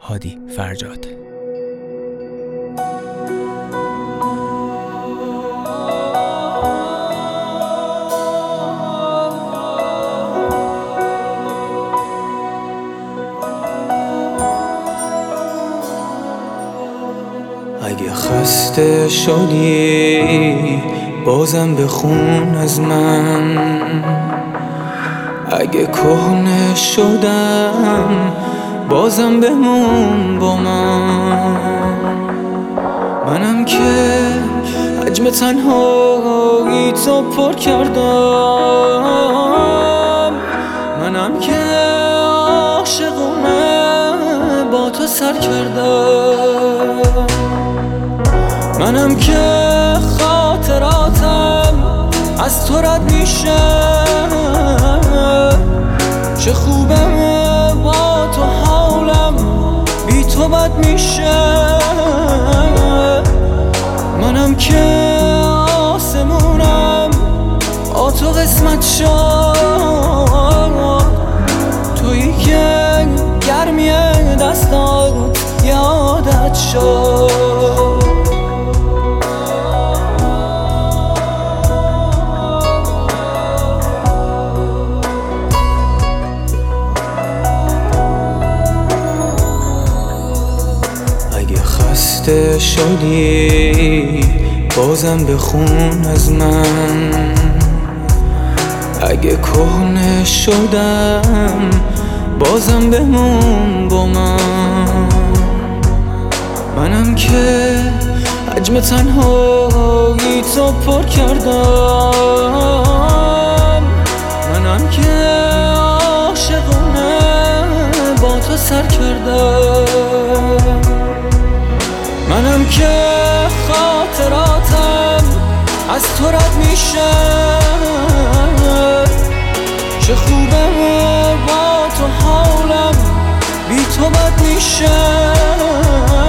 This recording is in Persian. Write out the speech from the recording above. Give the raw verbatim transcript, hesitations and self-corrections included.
هادی فرجاد. اگه خسته شدی بازم بخون از من، اگه کهنه شدم بازم بمون با من. منم که حجم تنهایی تو پر کردم، منم که عاشقونه با تو سر کردم، منم که خاطراتم از تو رد میشه. چه خوبه با تو حالم بی تو بد میشه. منم که آسمونم با تو قسمت شد، تویی که گرمی دستات یادت شد. خسته شدی بازم بخون از من، اگه کهنه شدم بازم بمون با من. منم که حجم تنهایی تو پر کردم، منم که عاشقونه با تو سر کردم، منم که خاطراتم از تو رد میشه. چه خوبه با تو حالم بی تو بد میشه.